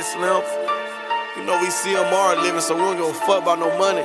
Slim. You know we CMR living, so we don't give a fuck about no money.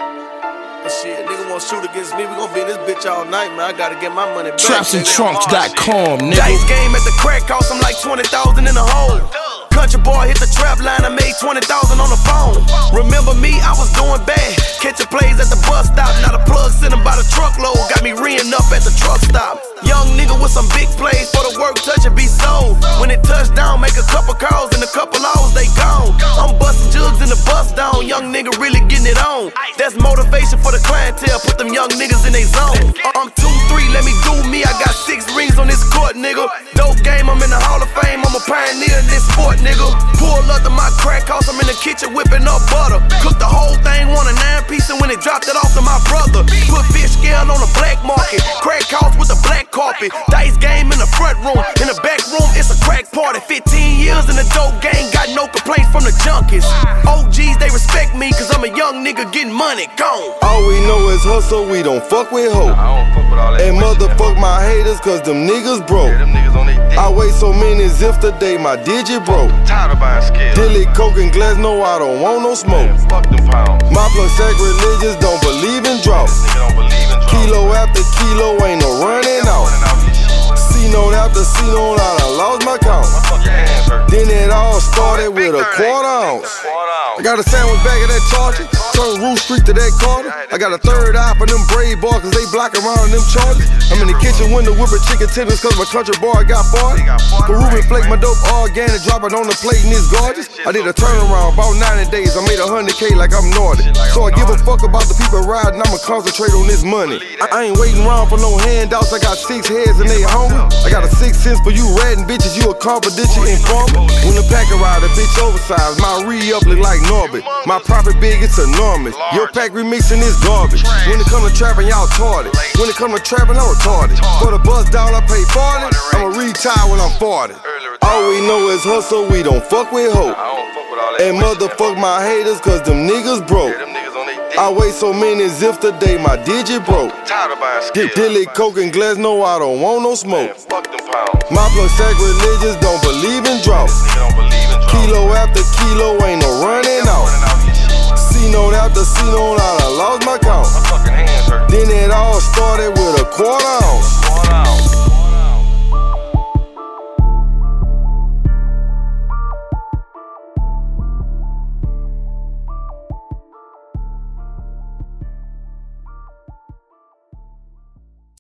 But shit, nigga wanna shoot against me, we gon' be in this bitch all night, man. I gotta get my money back. Trapsandtrunks.com, nigga. Dice game at the crack cost, I'm like 20,000 in the hole. Country boy hit the trap line, I made 20,000 on the phone. Remember me, I was doing bad, catching plays at the bus stop. Now the plug sitting by the truckload, got me reeing up at the truck stop. Young nigga with some big plays for the work, touch and be sold. When it touch down, make a couple calls, in a couple hours they gone. I'm busting jugs in the bus down, young nigga really getting it on. That's motivation for the clientele, put them young niggas in they zone. I'm 2-3, let me do me, I got 6 rings on this court, nigga. Dope game, I'm in the Hall of Fame, I'm a pioneer in this sport, nigga. Pull up to my crack house, I'm in the kitchen whipping up butter. Cook the whole thing, want a 9-piece, and when it dropped it off to my brother. Put fish scale on the black market, crack house with the black carpet. Dice game in the front room, in the back room it's a crack party. 15 years in the dope game, got no complaints from the junkies. OGs, they respect me, cause I'm a young nigga getting money, gone. All we know is hustle, we don't fuck with hope. And motherfuck my haters, cause them niggas broke. I weigh so many zips today, my digit broke. Dilly, coke, and glass, no, I don't want no smoke. My plug sacrilegious, don't believe in drought. Kilo after kilo, ain't no running out. C-note after C-note, I done lost my count. Then it all started with a quarter ounce. I got a sandwich bag of that Charger, turn Roof Street to that Carter. I got a third eye for them Brave boys, cause they block around them Chargers. I'm in the kitchen window whipping chicken tenders, cause my country boy got farted. Peruvian flake, my dope organic, drop it on the plate and it's gorgeous. I did a turnaround, about 90 days, I made 100K like I'm Nordic. So I give a fuck about the people riding, I'ma concentrate on this money. I ain't waiting around for no handouts, I got 6 heads and they hungry. I got a 6 cents for you ratting bitches, you a confidential informant. When the pack ride, a bitch oversized, my re-up look like Norbit. My profit big, it's enormous. Your pack remixing is garbage. When it come to trapping, y'all tarded. When it come to trapping, I'm retarded. For the bus down, I pay 40. I'ma retire when I'm 40. All we know is hustle, we don't fuck with hope. And motherfuck my haters, cause them niggas broke. I weigh so many zips today, my digit broke. Dilly, coke, and glass, no, I don't want no smoke. My plug sacrilegious, don't believe in drought. Kilo after kilo, ain't no running out. C-note after C-note, I done lost my count. Then it all started with a quarter ounce.